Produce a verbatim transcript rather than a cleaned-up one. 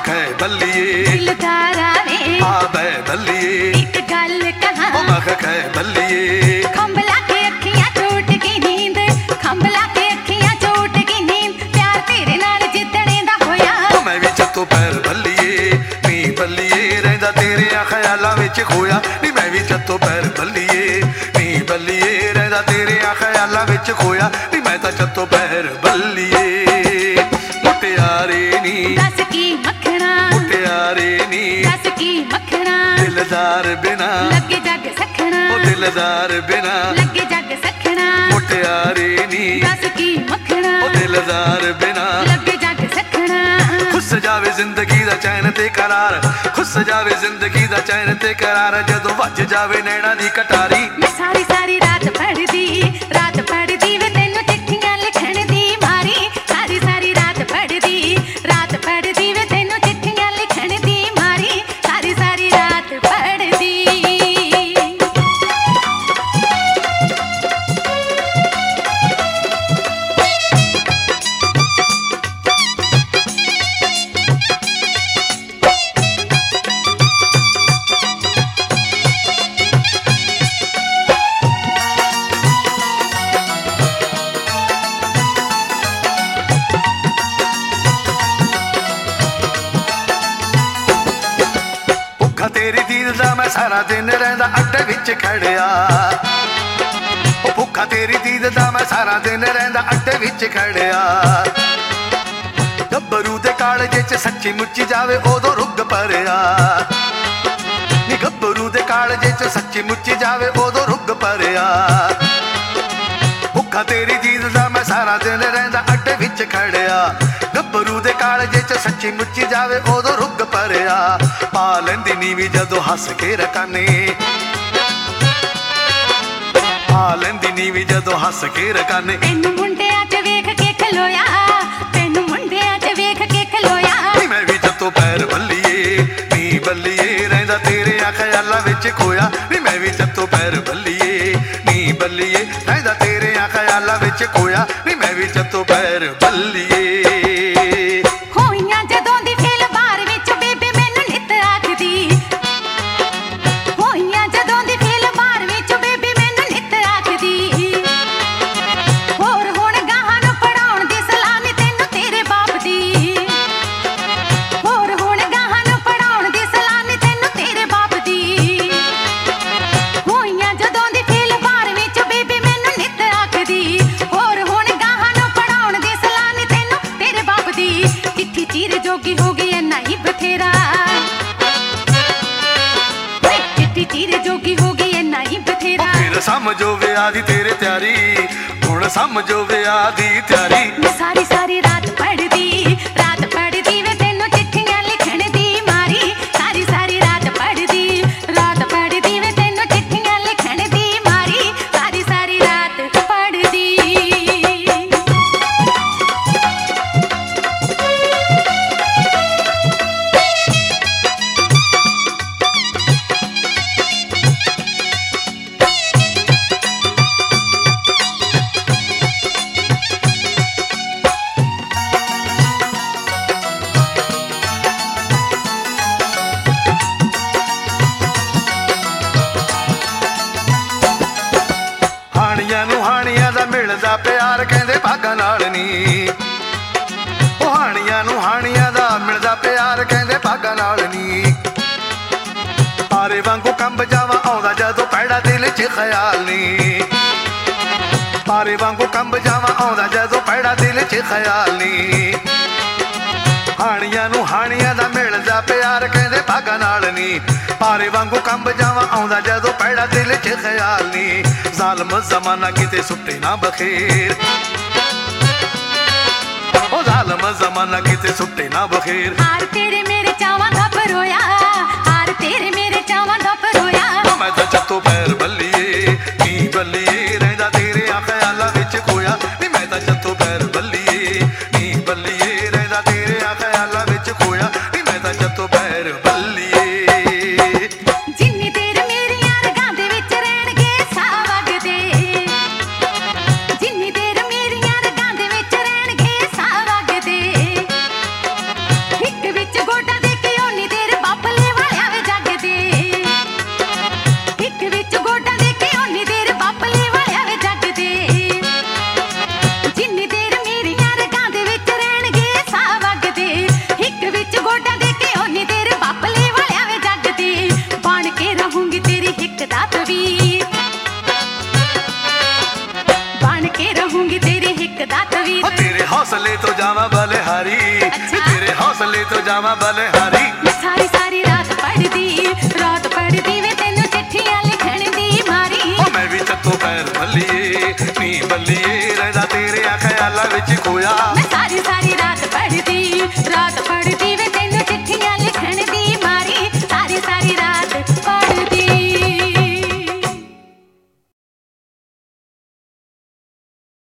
कै बल्लिए दिलदारा वे आ बै बल्लिए एक गल कहां ओ मैं कै बल्लिए खंबला के अखियां चोट की नींद खंबला के अखियां चोट की नींद प्यार तेरे नाल जितने दा होया ओ मैं भी चत्तो पैर बल्लिए नी बल्लिए रहंदा तेरे ख्यालां विच खोया नी मैं भी चत्तो पैर बल्लिए नी बल्लिए रहंदा तेरे ख्यालां विच खोया नी मैं तां चत्तो पैर बल्लिए मुटियारे नी दस की मखना मुटियारे नी दस की मखना दिलदार बिना लगे जग सखना ओ दिलदार बिना लगे जग सखना मुटियारे नी दस की मखना ओ दिलदार बिना लगे जग सखना खुस जावे जिंदगी दा चैन ते करार खुस जावे जिंदगी दा चैन ते करार जदों वज जावे नैना दी कटारी मैं सारी सारी रात पढ़दी रात पढ़दी वे तैनू चिट्ठियां लिखण दी मारी सारी सारी रात पढ़दी रात पढ़दी वे तैनू चिट्ठियां लिखण दी मारी सारी सारी रात पढ़दी भुखा तेरी दीद दा मैं सारा दिन रहंदा अड्डे विच खड़िया ओ भुखा तेरी दीद दा मैं सारा दिन रहंदा अड्डे विच खड़िया गब्बरू दे कालजे च सच्ची मुच्ची जावे ओदों रुग भरिया नी गब्बरू दे कालजे च सच्ची मुच्ची जावे ओदों रुग भरिया भुखा तेरी दीद दा मैं सारा दिन रहंदा अड्डे विच खड़िया गब्बरू दे कालजे च सच्ची मुच्ची जावे ओदों रुग भरिया पा लैंदी नी भी जदों हस के रकाने पा लैंदी नी भी जदों हस के रकाने तैनू मुंडियां च वेख के खलोया तैनू मुंडियां च वेख के खलोया नी मैं भी जत्तो पैर बल्लिए नी बल्लिए रहंदा तेरे ख्यालां विच खोया नी मैं भी जत्तो पैर बल्लिए नी बल्लिए रहंदा तेरे ख्यालां विच खोया नी मैं भी जत्तो पैर बल्लिए होइयां जदों दी फेल बार विच बेबे मैनू नित आखदी होइयां जदों दी फेल बार विच बेबे मैनू नित आखदी होर हुण गाहां नूं पढ़ाउण दी सलाह नी तैनू तेरे बाप दी होर हुण गाहां नूं पढ़ाउण दी सलाह नी तैनू तेरे बाप दी होइयां जदों दी फेल बार विच बेबे मैनू नित आखदी होर हुण गाहां नूं पढ़ाउण दी सलाह नी तैनू तेरे बाप दी चिट्ठी चीर जोगी हो गई इन्ना ही बथेरा वे चिट्ठी चीर जोगी हो गई इन्ना ही बथेरा फिर समझो विआह दी तेरे त्यारी हुण समझो विआह दी त्यारी मैं सारी सारी रात पढ़दी रात पढ़दी वे तैनू चिट्ठियां लिखण दी मारी सारी सारी रात पढ़दी रात पढ़दी वे तैनू चिट्ठियां लिखण दी मारी सारी सारी रात पढ़दी ਹਾਣੀਆਂ ਨੂੰ ਹਾਣੀਆਂ ਦਾ ਮਿਲਦਾ ਪਿਆਰ ਕਹਿੰਦੇ ਭਾਗਾਂ ਨਾਲ ਨੀ ਉਹ ਹਾਣੀਆਂ ਨੂੰ ਹਾਣੀਆਂ ਦਾ ਮਿਲਦਾ ਪਿਆਰ ਕਹਿੰਦੇ ਭਾਗਾਂ ਨਾਲ ਨੀ ਪਾਰੇ ਵਾਂਗੂ ਕੰਬ ਜਾਵਾਂ ਆਉਂਦਾ ਜਦੋਂ ਪੈੜਾ ਦਿਲ 'ਚ ਖਿਆਲ ਨੀ ਪਾਰੇ ਵਾਂਗੂ ਕੰਬ ਜਾਵਾਂ ਆਉਂਦਾ ਜਦੋਂ ਪੈੜਾ ਦਿਲ 'ਚ ਖਿਆਲ ਨੀ ਹਾਣੀਆਂ ਨੂੰ ਹਾਣੀਆਂ ਦਾ ਮਿਲਦਾ ਪਿਆਰ ਕਹਿੰਦੇ ਭਾਗਾਂ ਨਾਲ ਨੀ ਪਾਰੇ ਵਾਂਗੂ ਕੰਬ ਜਾਵਾਂ ਆਉਂਦਾ ਜਦੋਂ ਪੈੜਾ ਦਿਲ 'ਚ ਖਿਆਲ ਨੀ ਜ਼ਾਲਮ ਜ਼ਮਾਨਾ ਕਿਤੇ ਸੁੱਟੇ ਨਾ ਬਖੇਰ ਉਹ ਜ਼ਾਲਮ ਜ਼ਮਾਨਾ ਕਿਤੇ ਸੁੱਟੇ ਨਾ ਬਖੇਰ ਹਾਰ ਤੇਰੇ ਮੇਰੇ ਚਾਵਾਂ ਦਾ ਪਰੋਇਆ ਹਾਰ ਤੇਰੇ ਮੇਰੇ ਚਾਵਾਂ ਦਾ ਪਰੋਇਆ ਮੈਂ ਤਾਂ ਚੱਤੋ ਪੈਰ ਬੱਲੀਏ ਨੀ ਬੱਲੀਏ ਰਹਿੰਦਾ ਤੇਰੇ ਖਿਆਲਾਂ ਵਿੱਚ ਖੋਇਆ ਨੀ ਮੈਂ ਤਾਂ ਚੱਤੋ ਪੈਰ ਬੱਲੀਏ ਨੀ ਬੱਲੀਏ ਰਹਿੰਦਾ ਤੇਰੇ ਖਿਆਲਾਂ ਵਿੱਚ ਖੋਇਆ ਨੀ ਮੈਂ ਤਾਂ ਚੱਤੋ ਪੈਰ ਬੱਲੀਏ ਜਿੰਨੀ ਦੇਰ ਮੇਰੀਆਂ ਰਗਾਂ ਦੇ ਵਿੱਚ ਰਹਿਣਗੇ ਸਾਹ ਵਗਦੇ ਜਿੰਨੀ ਦੇਰ ਮੇਰੀਆਂ ਰਗਾਂ ਦੇ ਵਿੱਚ ਰਹਿਣਗੇ ਸਾਹ ਵਗਦੇ ਇੱਕ ਵਿੱਚ ਗੋਡਾ ਹੀਰ ਤੇਰੇ ਹੌਸਲੇ ਤੋਂ ਜਾਵਾਂ ਬਲਿਹਾਰੀ ਤੇਰੇ ਹੌਸਲੇ ਤੋਂ ਜਾਵਾਂ ਬਲਿਹਾਰੀ ਮੈਂ ਸਾਰੀ ਸਾਰੀ ਰਾਤ ਪੜਦੀ ਰਾਤ ਪੜਦੀ ਵੇ ਤੈਨੂੰ ਚਿੱਠੀਆਂ ਲਿਖਣ ਦੀ ਮਾਰੀ ਓ ਮੈਂ ਵੀ ਚੱਕੋ ਪੈਰ ਬੱਲੀਏ ਨੀ ਬੱਲੀਏ ਰਹਿਦਾ ਤੇਰੇ ਖਿਆਲਾਂ ਵਿੱਚ ਖੋਇਆ